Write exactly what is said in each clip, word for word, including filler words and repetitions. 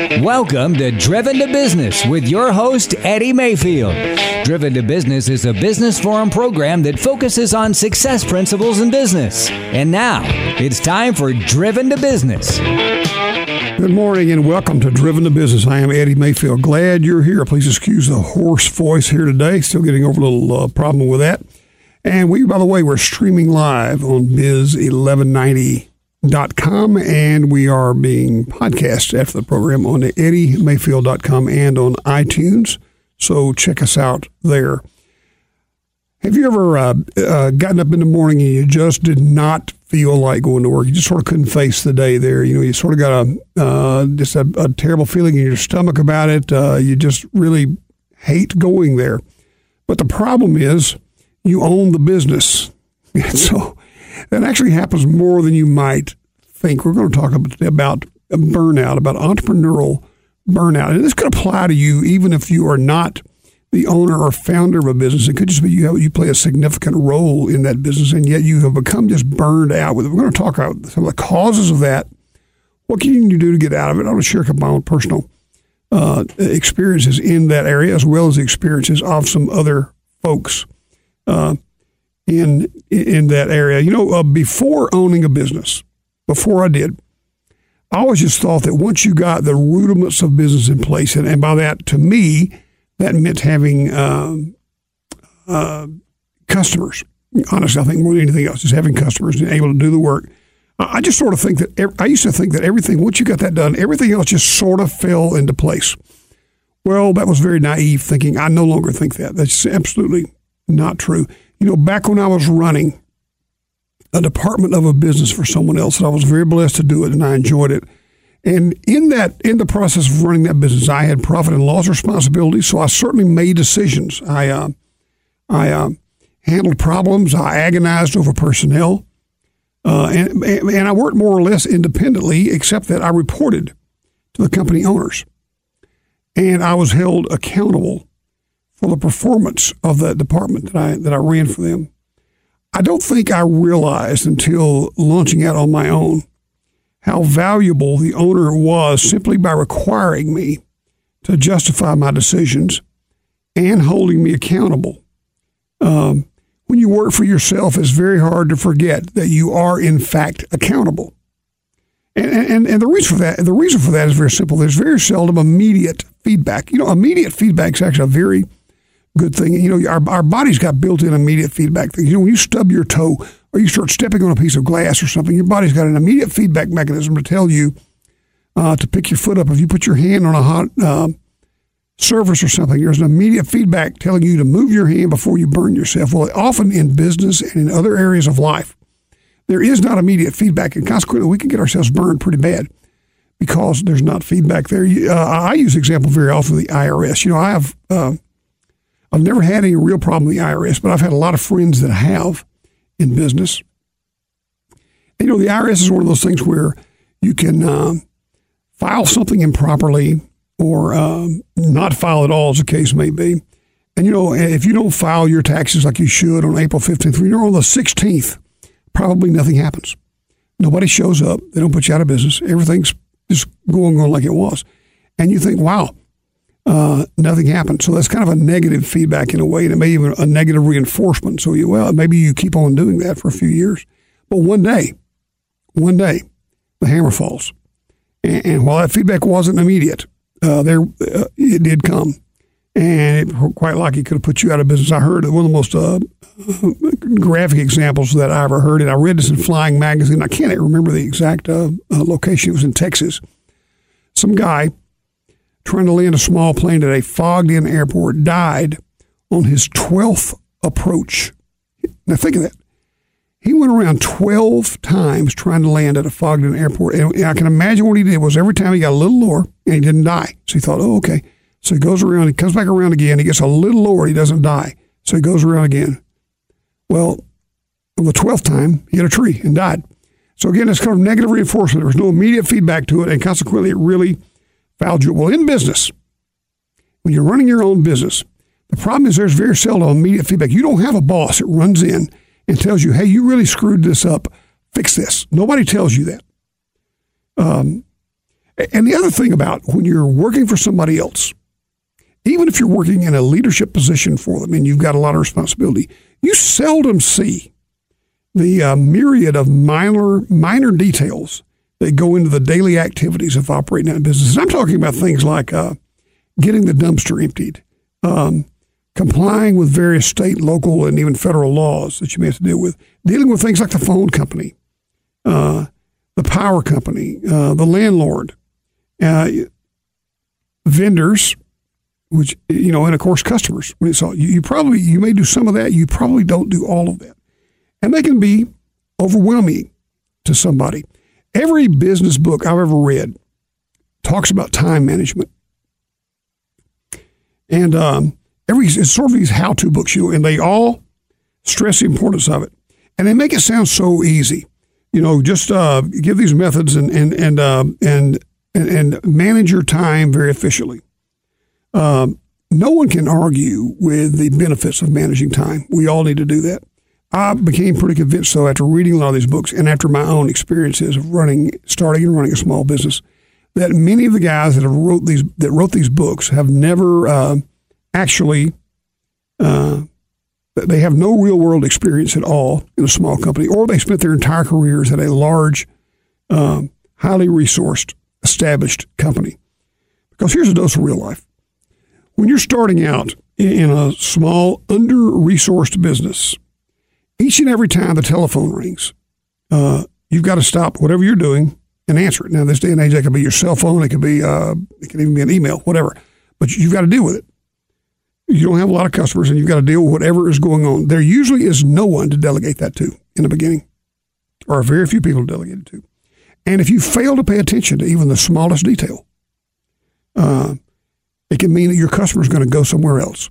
Welcome to Driven to Business with your host, Eddie Mayfield. Driven to Business is a business forum program that focuses on success principles in business. And now, it's time for Driven to Business. Good morning and welcome to Driven to Business. I am Eddie Mayfield. Glad you're here. Please excuse the hoarse voice here today. Still getting over a little uh, problem with that. And we, by the way, we're streaming live on biz eleven ninety dot com, and we are being podcast after the program on eddie mayfield dot com and on iTunes. So check us out there. Have you ever uh, uh, gotten up in the morning and you just did not feel like going to work? You just sort of couldn't face the day there. You know, you sort of got a uh, just a, a terrible feeling in your stomach about it. Uh, you just really hate going there. But the problem is you own the business. And so that actually happens more than you might think. We're going to talk about burnout, about entrepreneurial burnout. And this could apply to you even if you are not the owner or founder of a business. It could just be you have, you play a significant role in that business, and yet you have become just burned out with it. We're going to talk about some of the causes of that. What can you do to get out of it? I want to share my own personal uh, experiences in that area, as well as the experiences of some other folks uh, in in that area. You know, uh, before owning a business, before I did, I always just thought that once you got the rudiments of business in place, and, and by that, to me, that meant having um, uh, customers. Honestly, I think more than anything else, is having customers and able to do the work. I just sort of think that, every, I used to think that everything, once you got that done, everything else just sort of fell into place. Well, that was very naive thinking. I no longer think that. That's absolutely not true. You know, back when I was running a department of a business for someone else, and I was very blessed to do it, and I enjoyed it. And in that, in the process of running that business, I had profit and loss responsibilities, so I certainly made decisions. I, uh, I uh, handled problems. I agonized over personnel, uh, and and I worked more or less independently, except that I reported to the company owners, and I was held accountable for the performance of that department that I that I ran for them. I don't think I realized until launching out on my own how valuable the owner was simply by requiring me to justify my decisions and holding me accountable. Um, when you work for yourself, it's very hard to forget that you are, in fact, accountable. And, and, and the reason for that, the reason for that is very simple. There's very seldom immediate feedback. You know, immediate feedback is actually a very good thing. You know, our, our body's got built-in immediate feedback things. You know, when you stub your toe or you start stepping on a piece of glass or something, your body's got an immediate feedback mechanism to tell you uh, to pick your foot up. If you put your hand on a hot uh, surface or something, there's an immediate feedback telling you to move your hand before you burn yourself. Well, often in business and in other areas of life, there is not immediate feedback, and consequently, we can get ourselves burned pretty bad because there's not feedback there. Uh, I use the example very often of the I R S. You know, I have uh, I've never had any real problem with the I R S, but I've had a lot of friends that have in business. And, you know, the I R S is one of those things where you can um, file something improperly or um, not file at all, as the case may be. And, you know, if you don't file your taxes like you should on April fifteenth, you know, on the sixteenth, probably nothing happens. Nobody shows up. They don't put you out of business. Everything's just going on like it was. And you think, wow, Uh, nothing happened. So that's kind of a negative feedback in a way, and it may even a negative reinforcement. So you, well, maybe you keep on doing that for a few years. But one day, one day, the hammer falls. And, and while that feedback wasn't immediate, uh, there uh, it did come. And it quite likely could have put you out of business. I heard one of the most uh, graphic examples that I ever heard, and I read this in Flying Magazine. I can't remember the exact uh, uh, location. It was in Texas. Some guy trying to land a small plane at a fogged-in airport died on his twelfth approach. Now think of that. He went around twelve times trying to land at a fogged-in airport. And I can imagine what he did was every time he got a little lower and he didn't die. So he thought, oh, okay. So he goes around, he comes back around again, he gets a little lower, he doesn't die. So he goes around again. Well, on the twelfth time, he hit a tree and died. So again, it's kind of negative reinforcement. There was no immediate feedback to it, and consequently it really fouled you. Well, in business, when you're running your own business, the problem is there's very seldom immediate feedback. You don't have a boss that runs in and tells you, hey, you really screwed this up, fix this. Nobody tells you that. Um, And the other thing about when you're working for somebody else, even if you're working in a leadership position for them and you've got a lot of responsibility, you seldom see the uh, myriad of minor minor details that go into the daily activities of operating that business. And I'm talking about things like uh, getting the dumpster emptied, um, complying with various state, local, and even federal laws that you may have to deal with, dealing with things like the phone company, uh, the power company, uh, the landlord, uh, vendors, which, you know, and of course, customers. So you, you probably, you may do some of that. You probably don't do all of that. And they can be overwhelming to somebody. Every business book I've ever read talks about time management. And um, every, it's sort of these how-to books, you know, and they all stress the importance of it. And they make it sound so easy. You know, just uh, give these methods and and and, uh, and and and manage your time very efficiently. Um, no one can argue with the benefits of managing time. We all need to do that. I became pretty convinced, though, after reading a lot of these books and after my own experiences of running, starting and running a small business, that many of the guys that have wrote these that wrote these books have never uh, actually uh, they have no real world experience at all in a small company, or they spent their entire careers at a large, um, highly resourced, established company. Because here's a dose of real life: when you're starting out in a small, under-resourced business, each and every time the telephone rings, uh, you've got to stop whatever you're doing and answer it. Now, this day and age, that could be your cell phone, it could be, uh, it can even be an email, whatever. But you've got to deal with it. You don't have a lot of customers, and you've got to deal with whatever is going on. There usually is no one to delegate that to in the beginning, or very few people to delegate it to. And if you fail to pay attention to even the smallest detail, uh, it can mean that your customer is going to go somewhere else.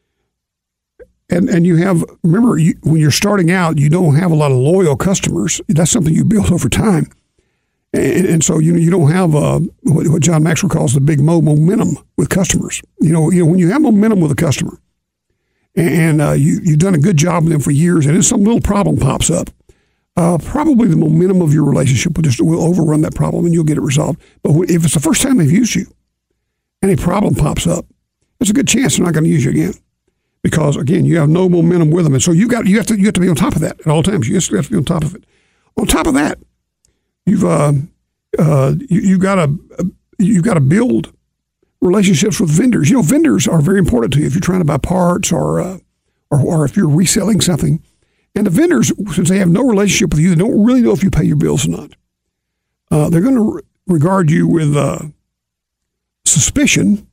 And and you have, remember, you, when you're starting out, you don't have a lot of loyal customers. That's something you build over time. And, and so, you know, you don't have uh, what, what John Maxwell calls the big mo momentum with customers. You know, you know when you have momentum with a customer and uh, you, you've done a good job with them for years, and then some little problem pops up, uh, probably the momentum of your relationship will just will overrun that problem and you'll get it resolved. But if it's the first time they've used you and a problem pops up, there's a good chance they're not going to use you again. Because again, you have no momentum with them, and so you got you have to you have to be on top of that at all times. You have to be on top of it. On top of that, you've uh, uh, you you got to uh, you got to build relationships with vendors. You know, vendors are very important to you if you're trying to buy parts or uh, or, or if you're reselling something. And the vendors, since they have no relationship with you, they don't really know if you pay your bills or not. Uh, they're going to re- regard you with uh, suspicion.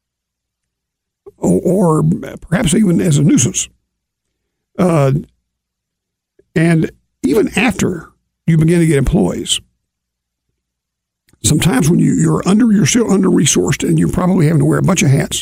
Or, or perhaps even as a nuisance. Uh, and even after you begin to get employees, sometimes when you, you're under, you're still under-resourced and you're probably having to wear a bunch of hats,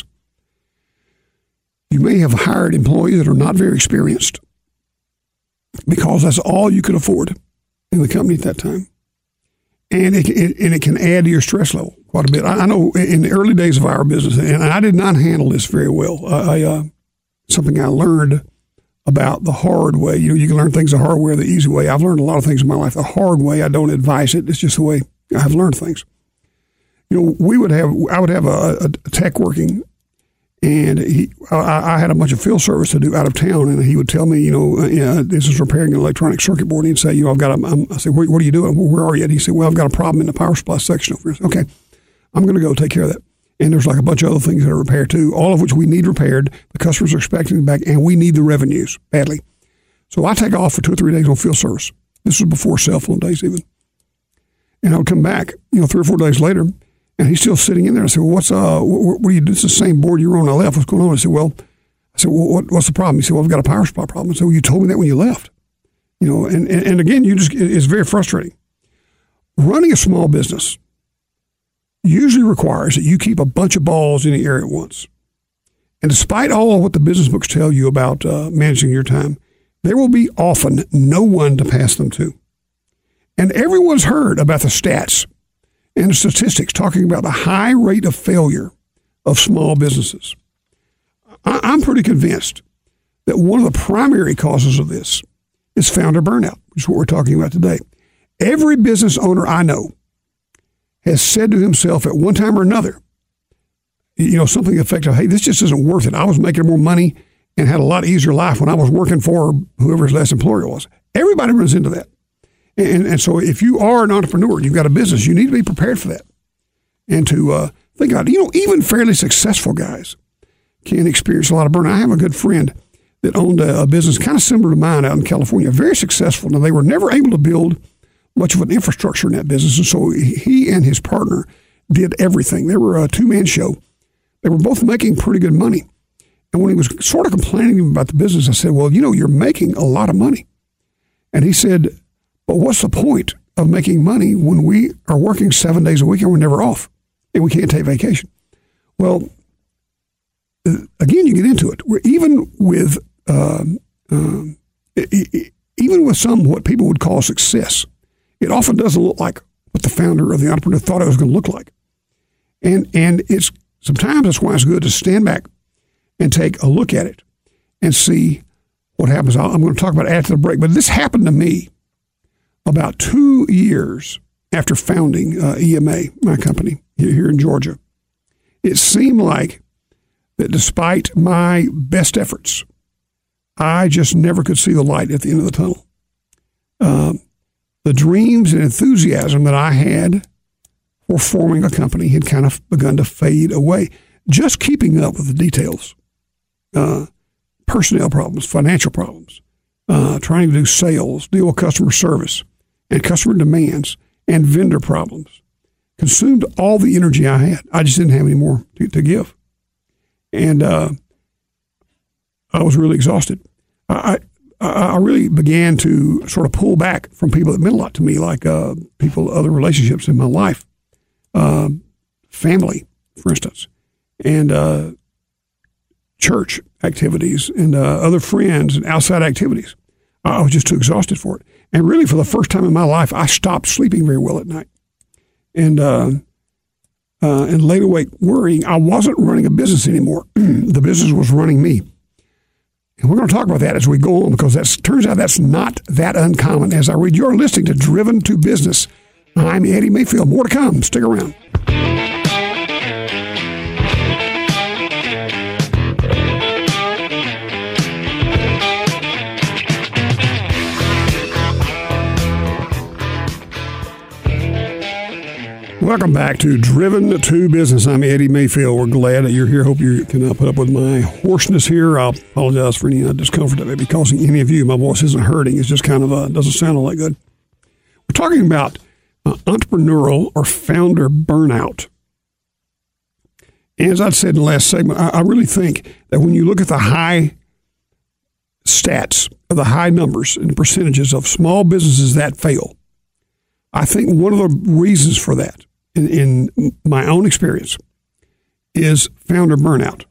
you may have hired employees that are not very experienced because that's all you could afford in the company at that time. And it, it, and it can add to your stress level quite a bit. I, I know in the early days of our business, and I did not handle this very well. I, uh, something I learned about the hard way. You know, you can learn things the hard way or the easy way. I've learned a lot of things in my life the hard way. I don't advise it. It's just the way I've learned things. You know, we would have, I would have a, a tech working, and he, I, I had a bunch of field service to do out of town, and he would tell me, you know, uh, yeah, this is repairing an electronic circuit board. And he'd say, you know, I've got a, I'm, I said, what, what are you doing? Well, where are you? And he said, well, I've got a problem in the power supply section over here. Okay, I'm going to go take care of that. And there's like a bunch of other things that are repaired too, all of which we need repaired. The customers are expecting them back, and we need the revenues badly. So I take off for two or three days on field service. This was before cell phone days even. And I would come back, you know, three or four days later, and he's still sitting in there. I said, well, what's, uh, what, what are you doing? It's the same board you were on. I left. What's going on? I said, well, I said, well, what, what's the problem? He said, well, I've got a power supply problem. I said, well, you told me that when you left. You know, and, and, and again, you just, it's very frustrating. Running a small business usually requires that you keep a bunch of balls in the air at once. And despite all of what the business books tell you about uh, managing your time, there will be often no one to pass them to. And everyone's heard about the stats and the statistics talking about the high rate of failure of small businesses. I, I'm pretty convinced that one of the primary causes of this is founder burnout, which is what we're talking about today. Every business owner I know has said to himself at one time or another, you know, something effective, hey, this just isn't worth it. I was making more money and had a lot easier life when I was working for whoever his last employer was. Everybody runs into that. And, and so if you are an entrepreneur, you've got a business, you need to be prepared for that. And to uh, think about it, you know, even fairly successful guys can experience a lot of burnout. I have a good friend that owned a, a business kind of similar to mine out in California, very successful. Now, they were never able to build much of an infrastructure in that business. And so he and his partner did everything. They were a two-man show. They were both making pretty good money. And when he was sort of complaining about the business, I said, well, you know, you're making a lot of money. And he said, but what's the point of making money when we are working seven days a week and we're never off and we can't take vacation? Well, again, you get into it. We're even with um, um, even with some what people would call success, it often doesn't look like what the founder or the entrepreneur thought it was going to look like. And and it's sometimes that's why it's good to stand back and take a look at it and see what happens. I'm going to talk about it after the break, but this happened to me about two years after founding uh, E M A, my company here in Georgia. It seemed like that despite my best efforts, I just never could see the light at the end of the tunnel. Um, the dreams and enthusiasm that I had for forming a company had kind of begun to fade away. Just keeping up with the details, uh, personnel problems, financial problems, uh, trying to do sales, deal with customer service and customer demands and vendor problems consumed all the energy I had. I just didn't have any more to, to give. And uh, I was really exhausted. I, I I really began to sort of pull back from people that meant a lot to me, like uh, people, other relationships in my life, uh, family, for instance, and uh, church activities and uh, other friends and outside activities. I was just too exhausted for it. And really, for the first time in my life, I stopped sleeping very well at night. And uh, uh, and laid awake worrying. I wasn't running a business anymore. The business was running me. And we're going to talk about that as we go on, because that turns out that's not that uncommon. As I read, you're listening to Driven to Business. I'm Eddie Mayfield. More to come. Stick around. Welcome back to Driven to Business. I'm Eddie Mayfield. We're glad that you're here. Hope you can uh, put up with my hoarseness here. I'll apologize for any uh, discomfort that may be causing any of you. My voice isn't hurting. It's just kind of uh, doesn't sound all that good. We're talking about uh, entrepreneurial or founder burnout. And as I said in the last segment, I, I really think that when you look at the high stats, or the high numbers and percentages of small businesses that fail, I think one of the reasons for that, in, in my own experience, is founder burnout.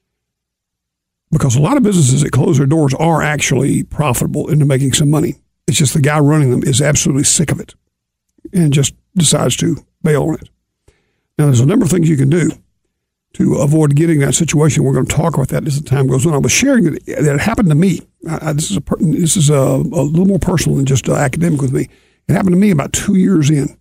Because a lot of businesses that close their doors are actually profitable into making some money. It's just the guy running them is absolutely sick of it and just decides to bail on it. Now, there's a number of things you can do to avoid getting that situation. We're going to talk about that as the time goes on. I was sharing that, that it happened to me. I, this is a this is a, a little more personal than just uh, academic with me. It happened to me about two years in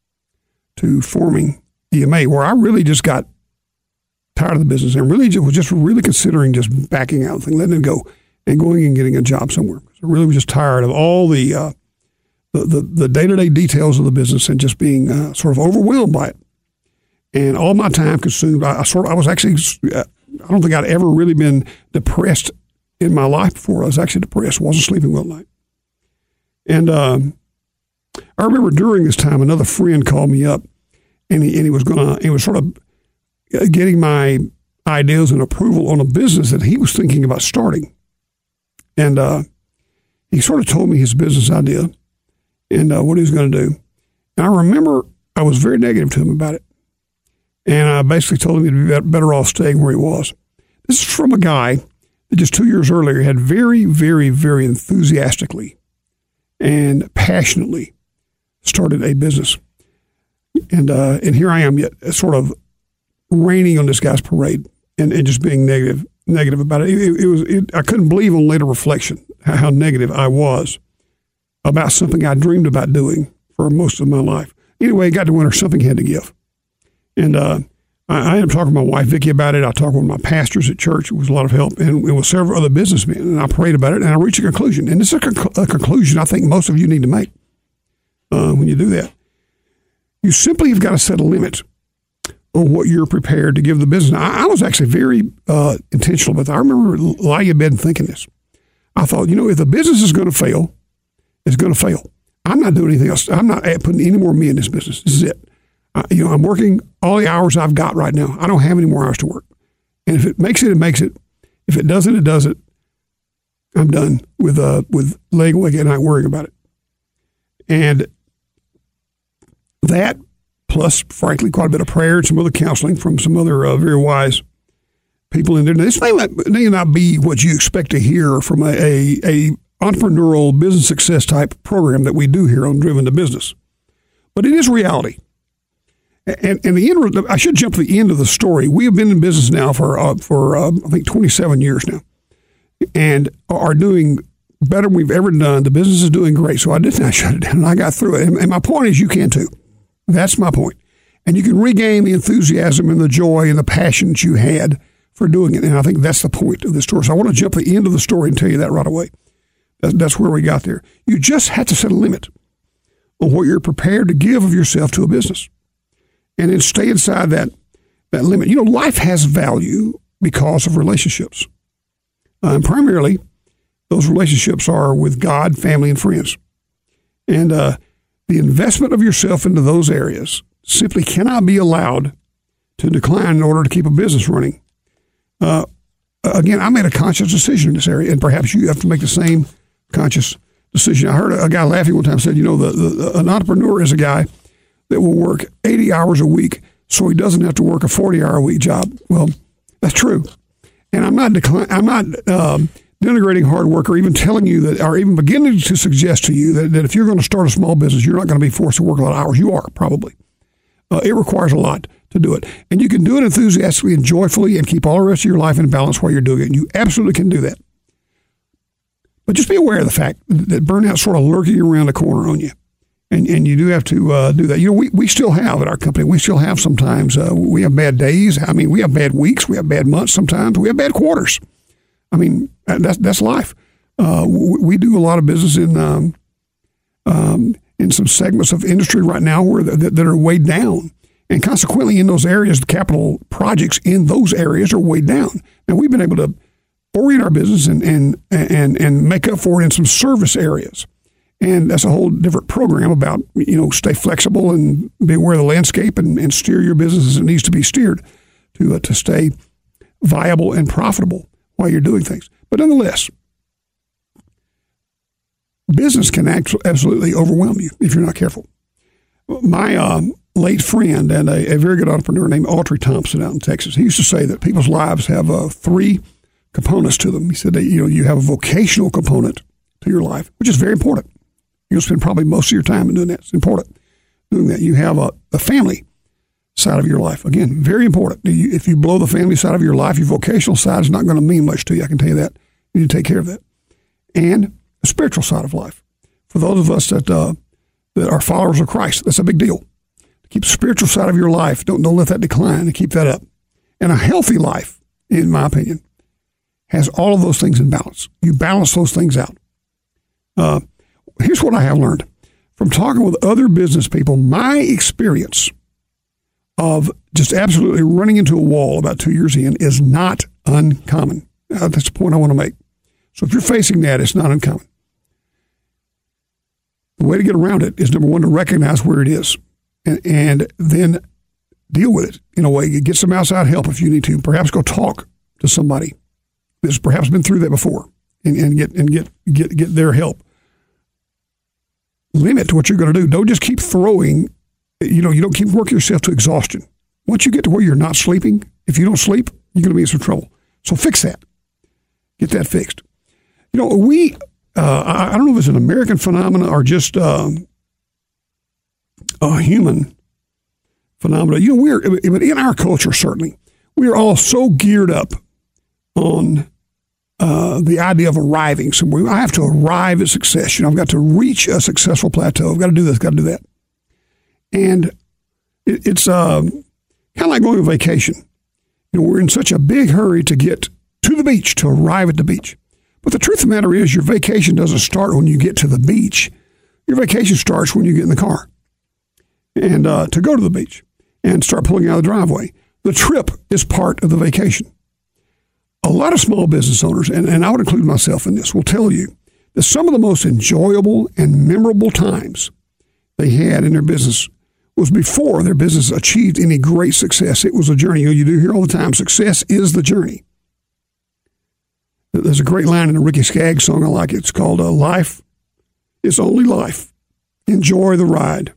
to forming E M A, where I really just got tired of the business and really just, was just really considering just backing out, thing, letting it go, and going and getting a job somewhere. I really was just tired of all the uh, the, the the day-to-day details of the business and just being uh, sort of overwhelmed by it. And all my time consumed. I, I sort of I was actually uh, I don't think I'd ever really been depressed in my life before. I was actually depressed, wasn't sleeping well at night, and. Um, I remember during this time, another friend called me up, and he and he was gonna he was sort of getting my ideas and approval on a business that he was thinking about starting, and uh, he sort of told me his business idea and uh, what he was going to do. And I remember I was very negative to him about it, and I basically told him he'd be better off staying where he was. This is from a guy that just two years earlier had very, very, very enthusiastically and passionately started a business. And uh, and here I am yet sort of raining on this guy's parade and, and just being negative negative about it. It, it, it was it, I couldn't believe on later reflection how, how negative I was about something I dreamed about doing for most of my life. Anyway, got to winter, something had to give. And uh, I, I ended up talking to my wife, Vicki, about it. I talked with my pastors at church. It was a lot of help. And it was several other businessmen. And I prayed about it, and I reached a conclusion. And this is a, conc- a conclusion I think most of you need to make uh, when you do that. You simply have got to set a limit on what you're prepared to give the business. I, I was actually very uh, intentional about that. I remember lying in bed and thinking this. I thought, you know, if the business is going to fail, it's going to fail. I'm not doing anything else. I'm not putting any more me in this business. This is it. Uh, you know, I'm working all the hours I've got right now. I don't have any more hours to work. And if it makes it, it makes it. If it doesn't, it doesn't. I'm done with uh, with laying awake at night worrying about it. And that, plus, frankly, quite a bit of prayer and some other counseling from some other uh, very wise people in there. Now, this may not, may not be what you expect to hear from a, a, a entrepreneurial business success type program that we do here on Driven to Business. But it is reality. And, and the end, I should jump to the end of the story. We have been in business now for, uh, for uh, I think, twenty-seven years now, and are doing better than we've ever done. The business is doing great. So I did not shut it down, and I got through it. And, and my point is you can too. That's my point. And you can regain the enthusiasm and the joy and the passion that you had for doing it. And I think that's the point of the story. So I want to jump to the end of the story and tell you that right away. That's where we got there. You just have to set a limit on what you're prepared to give of yourself to a business, and then stay inside that that limit. You know, life has value because of relationships. Uh, and primarily, those relationships are with God, family, and friends. And uh, the investment of yourself into those areas simply cannot be allowed to decline in order to keep a business running. Uh, again, I made a conscious decision in this area, and perhaps you have to make the same conscious decision. I heard a guy laughing one time said, you know, the, the, an entrepreneur is a guy that will work eighty hours a week so he doesn't have to work a forty-hour a week job. Well, that's true. And I'm not decline, I'm not um, denigrating hard work or even telling you that, or even beginning to suggest to you that, that if you're going to start a small business, you're not going to be forced to work a lot of hours. You are, probably. Uh, it requires a lot to do it. And you can do it enthusiastically and joyfully and keep all the rest of your life in balance while you're doing it. And you absolutely can do that. But just be aware of the fact that burnout's sort of lurking around the corner on you. And and you do have to uh, do that. You know, we, we still have at our company, we still have sometimes, uh, we have bad days. I mean, we have bad weeks. We have bad months sometimes. We have bad quarters. I mean, that's, that's life. Uh, we, we do a lot of business in um, um, in some segments of industry right now where that, that are weighed down. And consequently, in those areas, the capital projects in those areas are weighed down. Now, we've been able to orient our business and and and and make up for it in some service areas. And that's a whole different program about, you know, stay flexible and be aware of the landscape and, and steer your business as it needs to be steered to uh, to stay viable and profitable while you're doing things. But nonetheless, business can act- absolutely overwhelm you if you're not careful. My um, late friend and a, a very good entrepreneur named Autry Thompson out in Texas, he used to say that people's lives have uh, three components to them. He said that, you know, you have a vocational component to your life, which is very important. You'll spend probably most of your time in doing that. It's important doing that. You have a, a family side of your life. Again, very important. You, if you blow the family side of your life, your vocational side is not going to mean much to you. I can tell you that. You need to take care of that. And the spiritual side of life. For those of us that uh, that are followers of Christ, that's a big deal. Keep the spiritual side of your life. Don't, don't let that decline, and keep that up. And a healthy life, in my opinion, has all of those things in balance. You balance those things out. Uh, here's what I have learned from talking with other business people. My experience of just absolutely running into a wall about two years in is not uncommon. Uh, that's the point I want to make. So if you're facing that, it's not uncommon. The way to get around it is, number one, to recognize where it is and, and then deal with it in a way. Get some outside help if you need to. Perhaps go talk to somebody that's perhaps been through that before and, and get and get, get get their help. Limit to what you're going to do. Don't just keep throwing, you know, you don't keep working yourself to exhaustion. Once you get to where you're not sleeping, if you don't sleep, you're going to be in some trouble. So fix that. Get that fixed. You know, we, uh, I, I don't know if it's an American phenomenon or just um, a human phenomenon. You know, we're, but in our culture, certainly, we're all so geared up on Uh, the idea of arriving somewhere. I have to arrive at success. You know, I've got to reach a successful plateau. I've got to do this, got to do that. And it, it's uh, kind of like going on vacation. You know, we're in such a big hurry to get to the beach, to arrive at the beach. But the truth of the matter is your vacation doesn't start when you get to the beach. Your vacation starts when you get in the car and uh, to go to the beach and start pulling out of the driveway. The trip is part of the vacation. A lot of small business owners, and, and I would include myself in this, will tell you that some of the most enjoyable and memorable times they had in their business was before their business achieved any great success. It was a journey. You know, you do hear all the time, success is the journey. There's a great line in a Ricky Skaggs song I like. It's called uh, Life is Only Life. Enjoy the ride.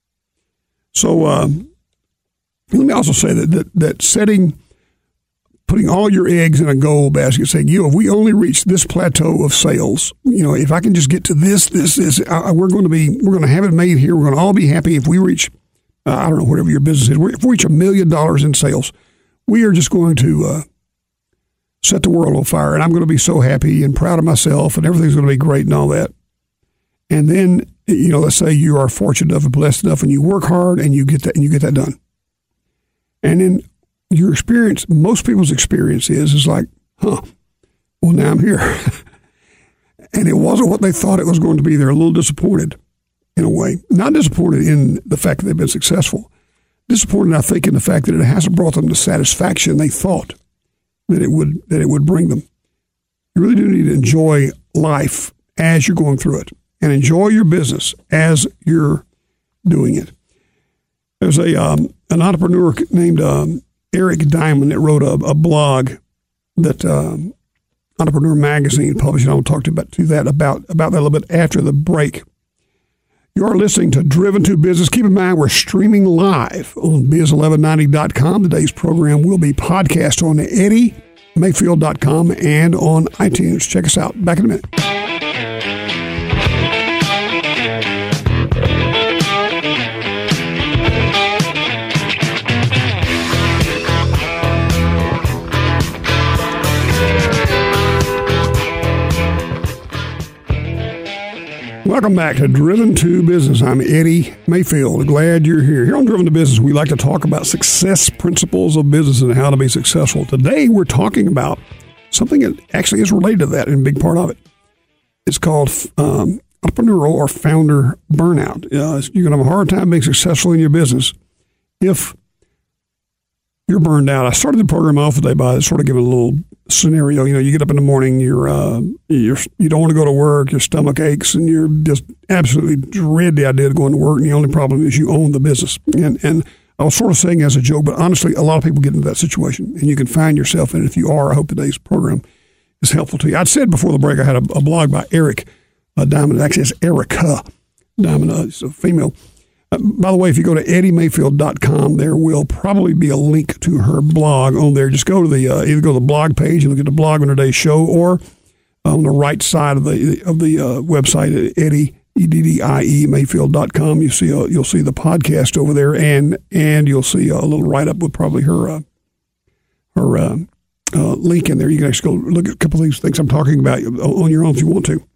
So um, let me also say that, that that setting, putting all your eggs in a gold basket, saying, you know, if we only reach this plateau of sales, you know, if I can just get to this, this, this, uh, we're going to be, we're going to have it made here. We're going to all be happy if we reach, uh, I don't know, whatever your business is. If we reach a million dollars in sales, we are just going to uh, set the world on fire, and I'm going to be so happy and proud of myself, and everything's going to be great and all that. And then, you know, let's say you are fortunate enough and blessed enough, and you work hard, and you get that, and you get that done. And then your experience, most people's experience is, is like, huh, well, now I'm here. And it wasn't what they thought it was going to be. They're a little disappointed in a way. Not disappointed in the fact that they've been successful. Disappointed, I think, in the fact that it hasn't brought them the satisfaction they thought that it would that it would bring them. You really do need to enjoy life as you're going through it, and enjoy your business as you're doing it. There's a um, an entrepreneur named um, Eric Diamond that wrote a, a blog that um, Entrepreneur Magazine published. And I'll talk to you about to that about about that a little bit after the break. You are listening to Driven to Business. Keep in mind, we're streaming live on biz eleven ninety dot com. Today's program will be podcast on eddie mayfield dot com and on iTunes. Check us out. Back in a minute. Welcome back to Driven to Business. I'm Eddie Mayfield. Glad you're here. Here on Driven to Business, we like to talk about success principles of business and how to be successful. Today, we're talking about something that actually is related to that and a big part of it. It's called um, entrepreneurial or founder burnout. Uh, you're going to have a hard time being successful in your business if you're burned out. I started the program off today by sort of giving a little scenario. You know, you get up in the morning, you're, uh, you're, you don't want to go to work, your stomach aches, and you're just absolutely dread the idea of going to work, and the only problem is you own the business. And and I was sort of saying as a joke, but honestly, a lot of people get into that situation, and you can find yourself in it. If you are, I hope today's program is helpful to you. I'd said before the break I had a, a blog by Eric uh, Diamond. Actually, it's Erica Diamond. Uh, it's a female. Uh, by the way, if you go to eddie mayfield dot com, there will probably be a link to her blog on there. Just go to the uh, either go to the blog page and look at the blog on today's show, or on the right side of the of the uh, website, Eddie E D D I E Mayfield dot com. You see, uh, you'll see the podcast over there, and and you'll see a little write up with probably her uh, her uh, uh, link in there. You can actually go look at a couple of these things I'm talking about on your own if you want to.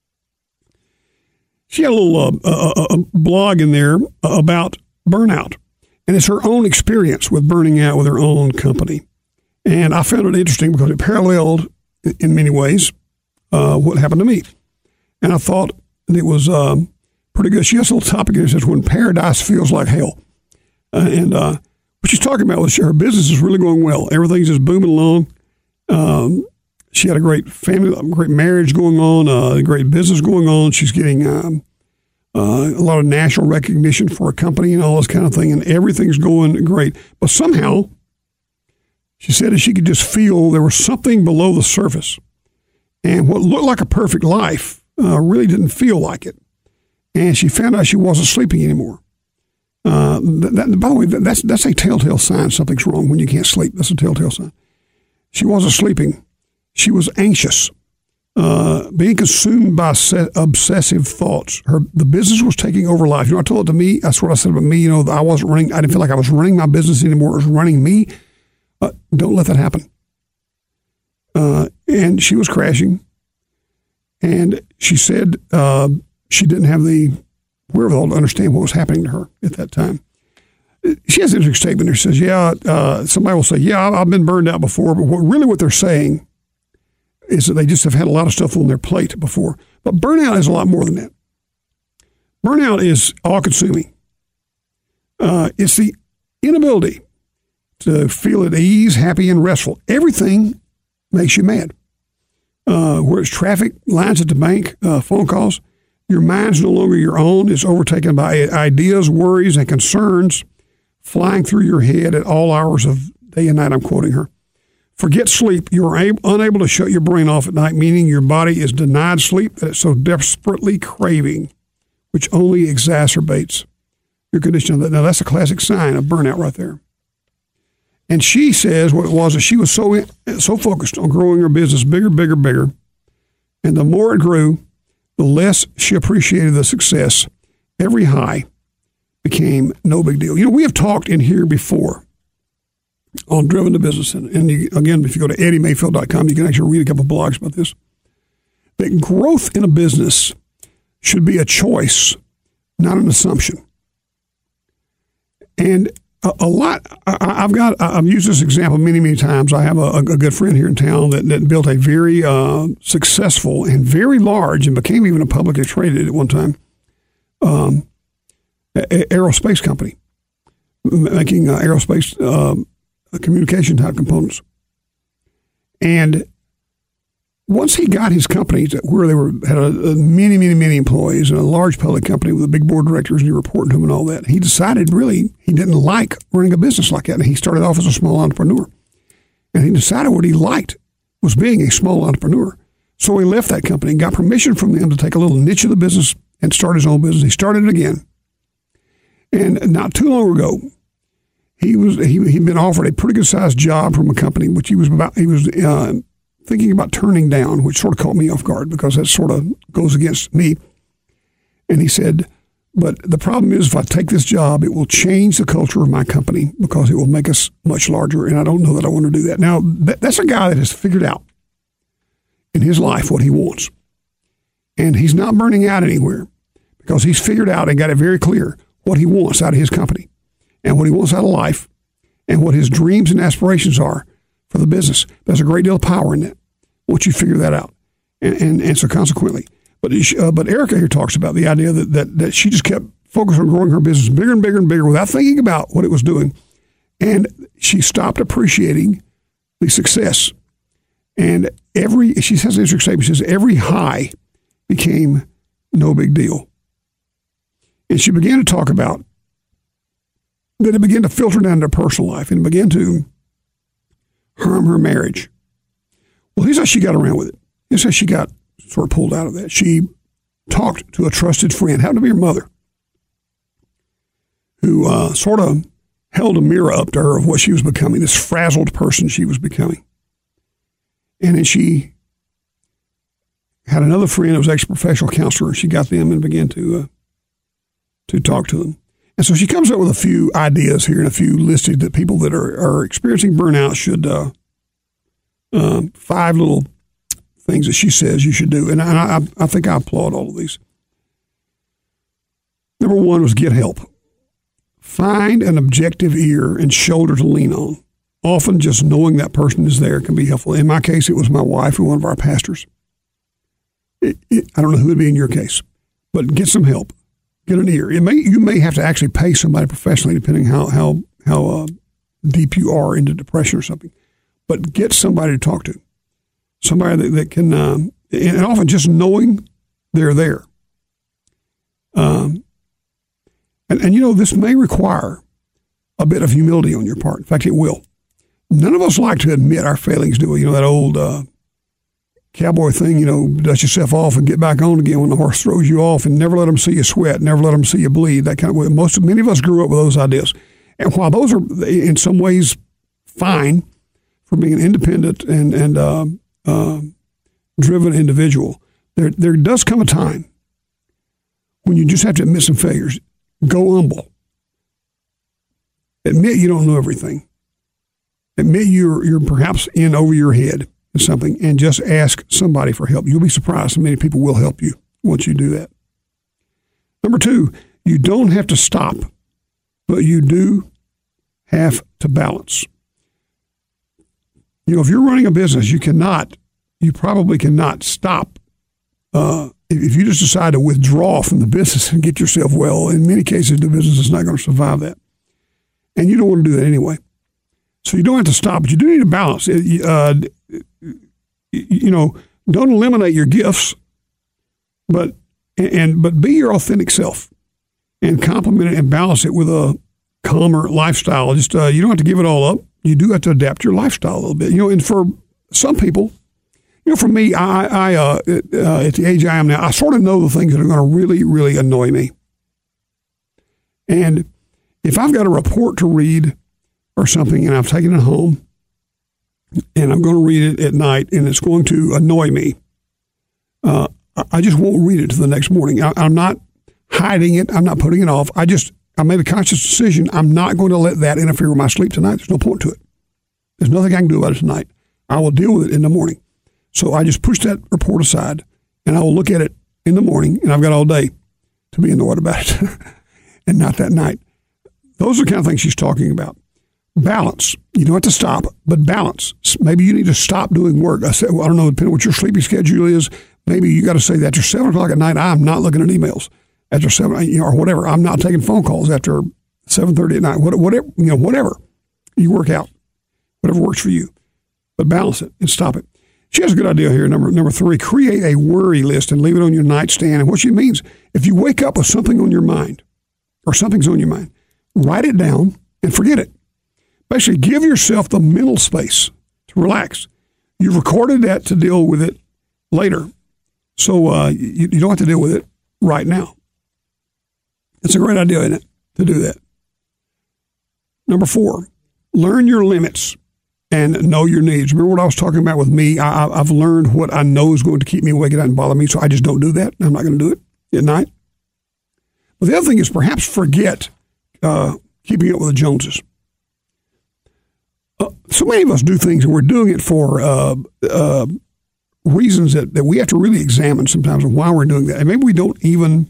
She had a little uh, uh, a blog in there about burnout, and it's her own experience with burning out with her own company. And I found it interesting because it paralleled, in many ways, uh, what happened to me. And I thought it was um, pretty good. She has a little topic that says, when paradise feels like hell. Uh, and uh, what she's talking about was her business is really going well. Everything's just booming along. Um She had a great family, a great marriage going on, uh, a great business going on. She's getting um, uh, a lot of national recognition for a company and all this kind of thing, and everything's going great. But somehow, she said that she could just feel there was something below the surface. And what looked like a perfect life uh, really didn't feel like it. And she found out she wasn't sleeping anymore. Uh, that, by the way, that's, that's a telltale sign something's wrong when you can't sleep. That's a telltale sign. She wasn't sleeping. She was anxious, uh, being consumed by se- obsessive thoughts. Her the business was taking over life. You know, I told it to me. That's what I said about me. You know, I wasn't running. I didn't feel like I was running my business anymore. It was running me. Uh, don't let that happen. Uh, and she was crashing. And she said uh, she didn't have the wherewithal to understand what was happening to her at that time. She has an interesting statement there. She says, yeah, uh, somebody will say, yeah, I've been burned out before, but what, really what they're saying is that they just have had a lot of stuff on their plate before. But burnout is a lot more than that. Burnout is all-consuming. Uh, it's the inability to feel at ease, happy, and restful. Everything makes you mad. Uh, where it's traffic, lines at the bank, uh, phone calls, your mind's no longer your own. It's overtaken by ideas, worries, and concerns flying through your head at all hours of day and night. I'm quoting her. Forget sleep. You are ab- unable to shut your brain off at night, meaning your body is denied sleep that it's so desperately craving, which only exacerbates your condition. Now, that's a classic sign of burnout right there. And she says what it was that she was so so focused on growing her business bigger, bigger, bigger. And the more it grew, the less she appreciated the success. Every high became no big deal. You know, we have talked in here before on Driven to Business. And, and you, again, if you go to eddie mayfield dot com, you can actually read a couple of blogs about this. That growth in a business should be a choice, not an assumption. And a, a lot, I, I've got, I've used this example many, many times. I have a, a good friend here in town that, that built a very uh, successful and very large, and became even a publicly traded at one time, um, a, aerospace company, making uh, aerospace uh, communication type components. And once he got his company to where they were had a, a many, many, many employees and a large public company with a big board of directors, and you reporting to him and all that, he decided really he didn't like running a business like that. And he started off as a small entrepreneur. And he decided what he liked was being a small entrepreneur. So he left that company and got permission from them to take a little niche of the business and start his own business. He started it again. And not too long ago, he was he he'd been offered a pretty good sized job from a company, which he was about he was uh, thinking about turning down, which sort of caught me off guard because that sort of goes against me. And he said, but the problem is if I take this job, it will change the culture of my company because it will make us much larger. And I don't know that I want to do that. Now, that, that's a guy that has figured out in his life what he wants. And he's not burning out anywhere because he's figured out and got it very clear what he wants out of his company and what he wants out of life and what his dreams and aspirations are for the business. There's a great deal of power in that once you figure that out. And, and, and so consequently, but uh, but Erica here talks about the idea that, that, that she just kept focused on growing her business bigger and bigger and bigger without thinking about what it was doing. And she stopped appreciating the success. And every, she says an interesting statement, she says, every high became no big deal. And she began to talk about that it began to filter down to her personal life and it began to harm her marriage. Well, here's how she got around with it. Here's how she got sort of pulled out of that. She talked to a trusted friend, happened to be her mother, who uh, sort of held a mirror up to her of what she was becoming, this frazzled person she was becoming. And then she had another friend who was actually a professional counselor. She got them and began to uh, to talk to them. And so she comes up with a few ideas here and a few listed that people that are, are experiencing burnout should, uh, uh, five little things that she says you should do. And I, I, I think I applaud all of these. Number one was get help. Find an objective ear and shoulder to lean on. Often just knowing that person is there can be helpful. In my case, it was my wife and one of our pastors. It, it, I don't know who it would be in your case, but get some help. Get an ear. It may you may have to actually pay somebody professionally, depending how how how uh, deep you are into depression or something. But get somebody to talk to, somebody that, that can, um, and often just knowing they're there. Um, and and you know this may require a bit of humility on your part. In fact, it will. None of us like to admit our failings, do we? You know that old uh, cowboy thing, you know, dust yourself off and get back on again when the horse throws you off, and never let them see you sweat, never let them see you bleed, that kind of way. Most of, many of us grew up with those ideas. And while those are in some ways fine for being an independent and, and uh, uh, driven individual, there, there does come a time when you just have to admit some failures. Go humble. Admit you don't know everything. Admit you're, you're perhaps in over your head. Something and just ask somebody for help. You'll be surprised how many people will help you once you do that. Number two, you don't have to stop, but you do have to balance. You know, if you're running a business, you cannot, you probably cannot stop. Uh, if you just decide to withdraw from the business and get yourself well, in many cases, the business is not going to survive that. And you don't want to do that anyway. So you don't have to stop, but you do need a balance. Uh, you know, don't eliminate your gifts, but and but be your authentic self and complement it and balance it with a calmer lifestyle. Just uh, you don't have to give it all up. You do have to adapt your lifestyle a little bit. You know, and for some people, you know, for me, I, I uh, uh, at the age I am now, I sort of know the things that are going to really, really annoy me. And if I've got a report to read or something and I've taken it home and I'm going to read it at night and it's going to annoy me, uh, I just won't read it to the next morning. I, I'm not hiding it. I'm not putting it off. I just, I made a conscious decision. I'm not going to let that interfere with my sleep tonight. There's no point to it. There's nothing I can do about it tonight. I will deal with it in the morning. So I just push that report aside and I will look at it in the morning, and I've got all day to be annoyed about it and not that night. Those are the kind of things she's talking about. Balance. You don't have to stop, but balance. Maybe you need to stop doing work. I said, well, I don't know, depending on what your sleeping schedule is, maybe you got to say that after seven o'clock at night, I'm not looking at emails. After seven, you know, or whatever, I'm not taking phone calls after seven thirty at night. Whatever, you know, whatever you work out, whatever works for you, but balance it and stop it. She has a good idea here. Number number three: create a worry list and leave it on your nightstand. And what she means, if you wake up with something on your mind, or something's on your mind, write it down and forget it. Basically, give yourself the mental space to relax. You've recorded that to deal with it later, so uh, you, you don't have to deal with it right now. It's a great idea, isn't it, to do that? Number four, learn your limits and know your needs. Remember what I was talking about with me? I, I've learned what I know is going to keep me awake at night and bother me, so I just don't do that. I'm not going to do it at night. But the other thing is perhaps forget uh, keeping up with the Joneses. Uh, so many of us do things, and we're doing it for uh, uh, reasons that, that we have to really examine sometimes of why we're doing that. And maybe we don't even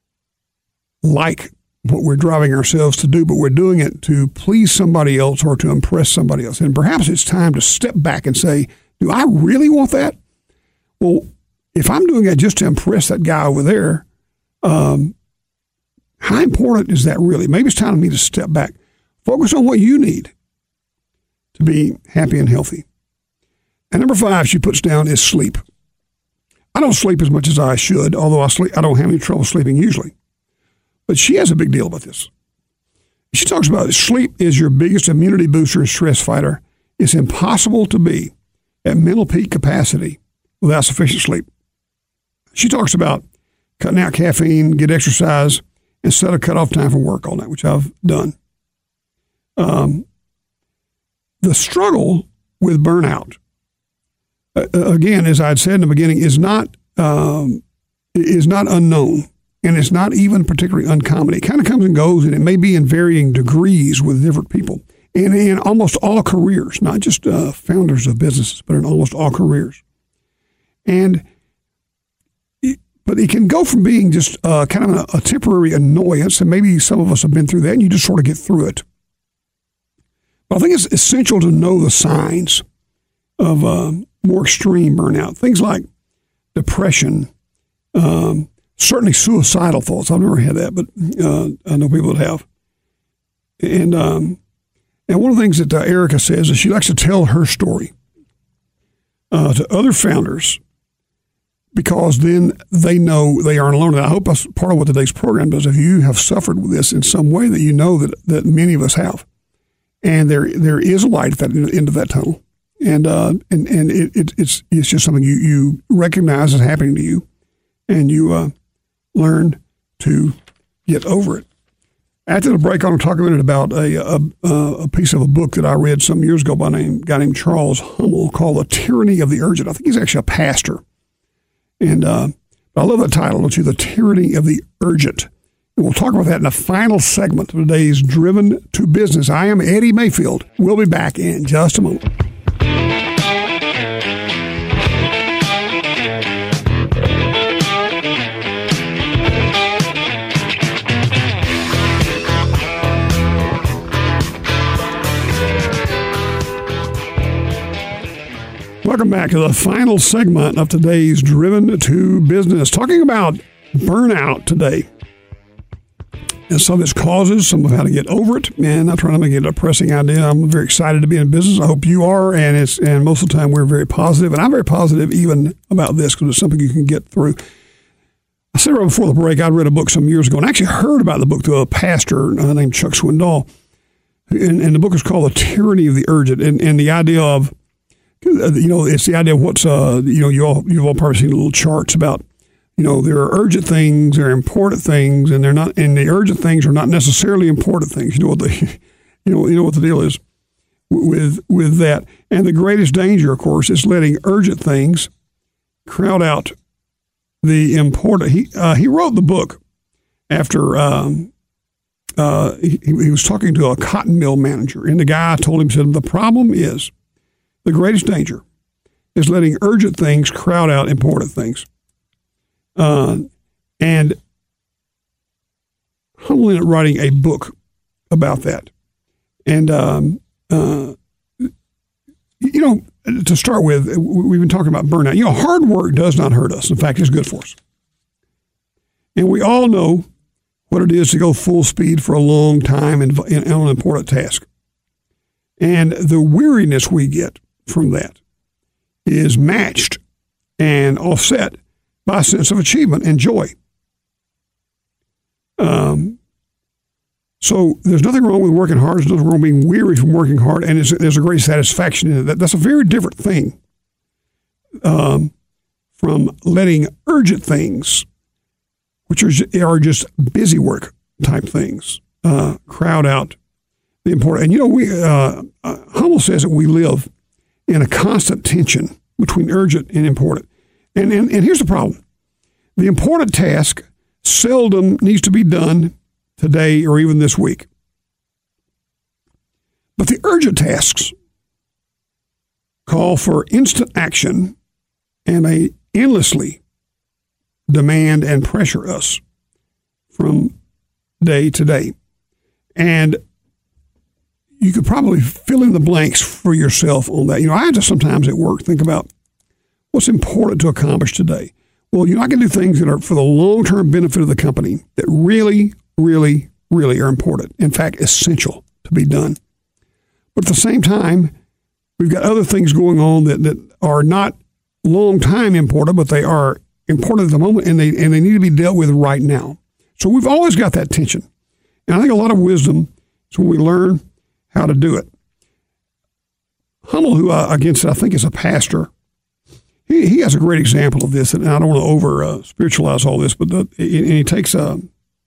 like what we're driving ourselves to do, but we're doing it to please somebody else or to impress somebody else. And perhaps it's time to step back and say, do I really want that? Well, if I'm doing that just to impress that guy over there, um, how important is that really? Maybe it's time for me to step back. Focus on what you need to be happy and healthy. And number five she puts down is sleep. I don't sleep as much as I should, although I sleep, I don't have any trouble sleeping usually. But she has a big deal about this. She talks about sleep is your biggest immunity booster and stress fighter. It's impossible to be at mental peak capacity without sufficient sleep. She talks about cutting out caffeine, get exercise, and set a cutoff time for work all night, which I've done. Um, the struggle with burnout, uh, again, as I had said in the beginning, is not um, is not unknown. And it's not even particularly uncommon. It kind of comes and goes, and it may be in varying degrees with different people. And in almost all careers, not just uh, founders of businesses, but in almost all careers. And, it, but it can go from being just uh, kind of a, a temporary annoyance, and maybe some of us have been through that, and you just sort of get through it. But I think it's essential to know the signs of uh, more extreme burnout. Things like depression, um, certainly suicidal thoughts. I've never had that, but uh, I know people that have. And um, and one of the things that uh, Erica says is she likes to tell her story uh, to other founders because then they know they aren't alone. And I hope that's part of what today's program does. If you have suffered with this in some way, that you know that, that many of us have. And there there is a light at that end of that tunnel. And uh, and, and it, it, it's it's just something you, you recognize is happening to you. And you uh, learn to get over it. After the break, I'm going to talk a minute about a, a, a piece of a book that I read some years ago by a name, guy named Charles Hummel called The Tyranny of the Urgent. I think he's actually a pastor. And uh, I love that title, don't you? The Tyranny of the Urgent. And we'll talk about that in the final segment of today's Driven to Business. I am Eddie Mayfield. We'll be back in just a moment. Welcome back to the final segment of today's Driven to Business. Talking about burnout today. And some of its causes, some of how to get over it. Man, not trying to make it a depressing idea. I'm very excited to be in business. I hope you are. And it's and most of the time we're very positive. And I'm very positive even about this because it's something you can get through. I said right before the break, I read a book some years ago and I actually heard about the book through a pastor uh, named Chuck Swindoll. And, and the book is called The Tyranny of the Urgent. And, and the idea of, you know, it's the idea of what's, uh, you know, you all, you've all probably seen little charts about, you know, there are urgent things, there are important things, and they're not, and the urgent things are not necessarily important things. You know what the, you know, you know what the deal is with, with that. And the greatest danger, of course, is letting urgent things crowd out the important. He, uh, he wrote the book after, um, uh, he, he was talking to a cotton mill manager, and the guy told him, said, the problem is, the greatest danger is letting urgent things crowd out important things. Uh, and Hummel ended up writing a book about that. And, um, uh, you know, to start with, we've been talking about burnout. You know, hard work does not hurt us. In fact, it's good for us. And we all know what it is to go full speed for a long time in, in, in an important task. And the weariness we get from that is matched and offset by a sense of achievement and joy. Um, so there's nothing wrong with working hard. There's nothing wrong with being weary from working hard, and it's, there's a great satisfaction in it. That, that's a very different thing um, from letting urgent things, which are, are just busy work type things, uh, crowd out the important. And, you know, we uh, uh, Hummel says that we live in a constant tension between urgent and important. And, and and here's the problem. The important task seldom needs to be done today or even this week. But the urgent tasks call for instant action, and they endlessly demand and pressure us from day to day. And you could probably fill in the blanks for yourself on that. You know, I have to sometimes at work think about what's important to accomplish today. Well, you know, I can do things that are for the long-term benefit of the company that really, really, really are important. In fact, essential to be done. But at the same time, we've got other things going on that, that are not long-time important, but they are important at the moment, and they and they need to be dealt with right now. So we've always got that tension. And I think a lot of wisdom is when we learn how to do it. Hummel, who uh, against I think is a pastor, he, he has a great example of this, and I don't want to over uh, spiritualize all this, but the, and he takes uh,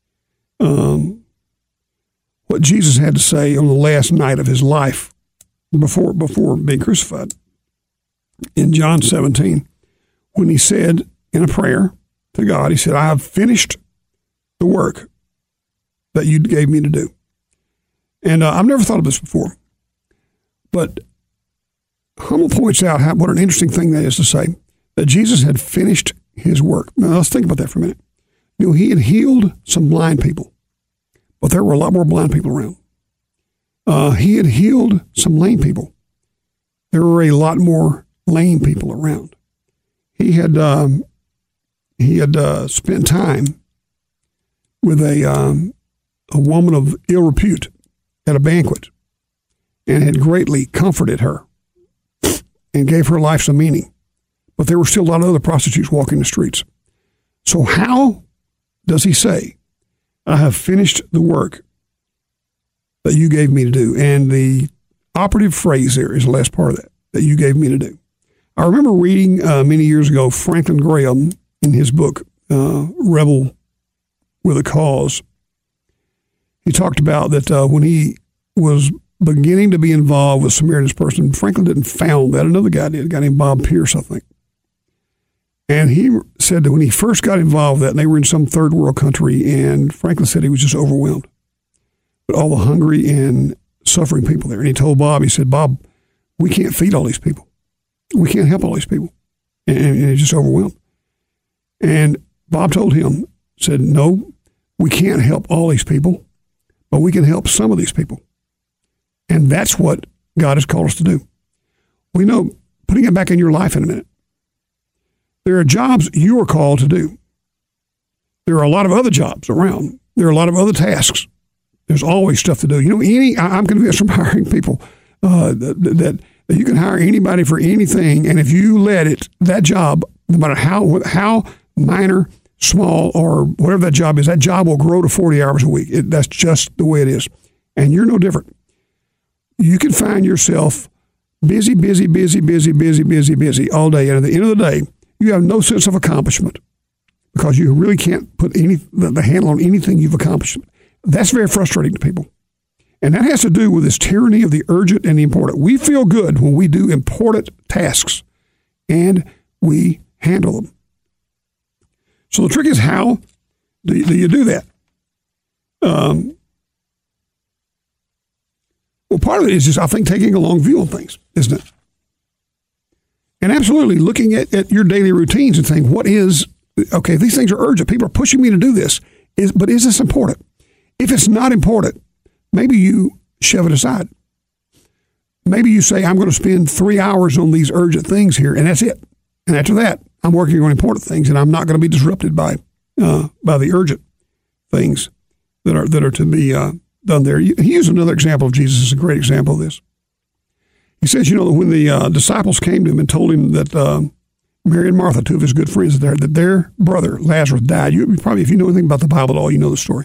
um, what Jesus had to say on the last night of his life before before being crucified in John seventeen, when he said in a prayer to God, he said, "I have finished the work that you gave me to do." And uh, I've never thought of this before, but Hummel points out how, what an interesting thing that is to say, that Jesus had finished his work. Now, let's think about that for a minute. You know, he had healed some blind people, but there were a lot more blind people around. Uh, he had healed some lame people. There were a lot more lame people around. He had um, he had uh, spent time with a um, a woman of ill repute at a banquet, and had greatly comforted her and gave her life some meaning. But there were still a lot of other prostitutes walking the streets. So how does he say, "I have finished the work that you gave me to do"? And the operative phrase there is the last part of that, that you gave me to do. I remember reading uh, many years ago Franklin Graham in his book, uh, Rebel with a Cause. He talked about that uh, when he was beginning to be involved with Samaritan's Purse, Franklin didn't found that. Another guy did, a guy named Bob Pierce, I think. And he said that when he first got involved with that, and they were in some third world country, and Franklin said he was just overwhelmed with all the hungry and suffering people there. And he told Bob, he said, "Bob, we can't feed all these people. We can't help all these people." And, and he's just overwhelmed. And Bob told him, said, "No, we can't help all these people, but we can help some of these people." And that's what God has called us to do. We know putting it back in your life in a minute. There are jobs you are called to do. There are a lot of other jobs around. There are a lot of other tasks. There's always stuff to do. You know, any I'm convinced from hiring people uh, that, that that you can hire anybody for anything, and if you let it, that job, no matter how how minor, small, or whatever that job is, that job will grow to forty hours a week. It, that's just the way it is, and you're no different. You can find yourself busy, busy, busy, busy, busy, busy, busy all day, and at the end of the day, you have no sense of accomplishment because you really can't put any the, the handle on anything you've accomplished. That's very frustrating to people. And that has to do with this tyranny of the urgent and the important. We feel good when we do important tasks and we handle them. So the trick is, how do you do, you do that? Um, well, part of it is just, I think, taking a long view on things, isn't it? And absolutely looking at, at your daily routines and saying, what is, okay, these things are urgent. People are pushing me to do this, is, but is this important? If it's not important, maybe you shove it aside. Maybe you say, I'm going to spend three hours on these urgent things here, and that's it. And after that, I'm working on important things, and I'm not going to be disrupted by uh, by the urgent things that are that are to be uh, done there. He used another example of Jesus as a great example of this. He says, you know, when the uh, disciples came to him and told him that uh, Mary and Martha, two of his good friends there, that their brother Lazarus died. You probably, if you know anything about the Bible at all, you know the story.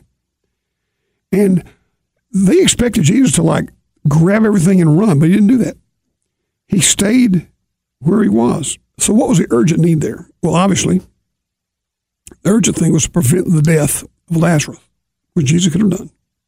And they expected Jesus to like grab everything and run, but he didn't do that. He stayed where he was. So what was the urgent need there? Well, obviously, the urgent thing was to prevent the death of Lazarus, which Jesus could have done.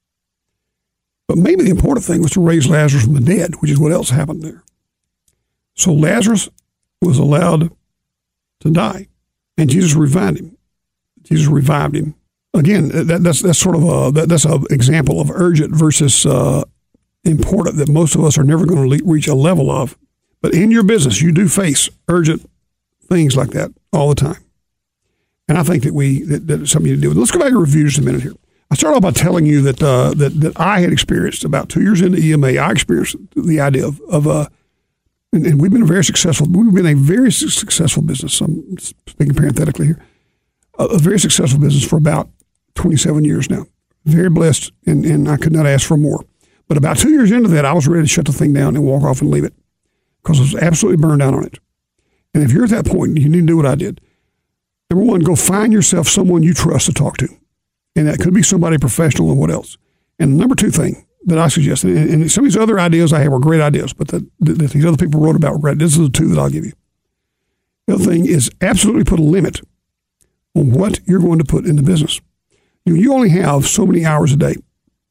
But maybe the important thing was to raise Lazarus from the dead, which is what else happened there. So Lazarus was allowed to die, and Jesus revived him. Jesus revived him. Again, that, that's that's sort of a that, that's an example of urgent versus uh, important that most of us are never going to le- reach a level of. But in your business, you do face urgent things like that all the time, and I think that we that, that it's something to do with. Let's go back and review just a minute here. I started off by telling you that uh, that that I had experienced about two years into E M A. I experienced the idea of of uh, and, and we've been a very successful. We've been a very successful business. I'm speaking parenthetically here. A, a very successful business for about twenty-seven years now. Very blessed, and, and I could not ask for more. But about two years into that, I was ready to shut the thing down and walk off and leave it because I was absolutely burned out on it. And if you're at that point, you need to do what I did. Number one, go find yourself someone you trust to talk to. And that could be somebody professional or what else. And the number two thing that I suggest, and, and some of these other ideas I have were great ideas, but that, that these other people wrote about were great. This is the two that I'll give you. The other thing is absolutely put a limit on what you're going to put in the business. You, you only have so many hours a day.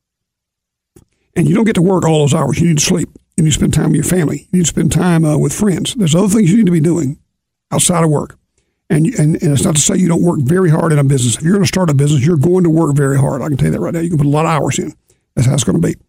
And you don't get to work all those hours. You need to sleep. You need to spend time with your family. You need to spend time uh, with friends. There's other things you need to be doing outside of work. And, and and it's not to say you don't work very hard in a business. If you're going to start a business, you're going to work very hard. I can tell you that right now. You can put a lot of hours in. That's how it's going to be.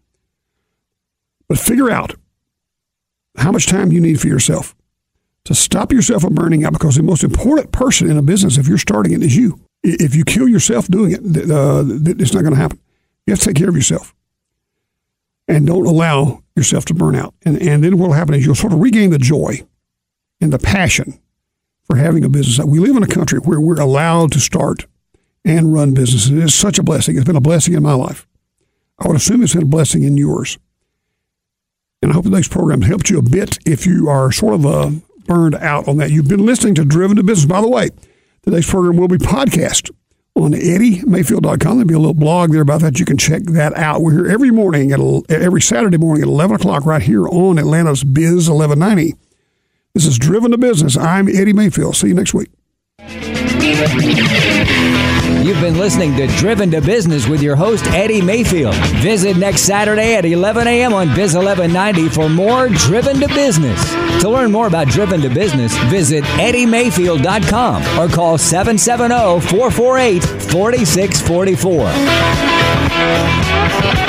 But figure out how much time you need for yourself to stop yourself from burning out, because the most important person in a business, if you're starting it, is you. If you kill yourself doing it, uh, it's not going to happen. You have to take care of yourself. And don't allow yourself to burn out. And, and then what will happen is you'll sort of regain the joy and the passion for having a business. We live in a country where we're allowed to start and run businesses. It is such a blessing. It's been a blessing in my life. I would assume it's been a blessing in yours. And I hope today's program helped you a bit if you are sort of uh, burned out on that. You've been listening to Driven to Business. By the way, today's program will be podcast on eddie mayfield dot com. There'll be a little blog there about that. You can check that out. We're here every morning, at every Saturday morning at eleven o'clock right here on Atlanta's Biz eleven ninety. This is Driven to Business. I'm Eddie Mayfield. See you next week. You've been listening to Driven to Business with your host, Eddie Mayfield. Visit next Saturday at eleven a.m. on Biz eleven ninety for more Driven to Business. To learn more about Driven to Business, visit eddie mayfield dot com or call seven seven zero, four four eight, four six four four.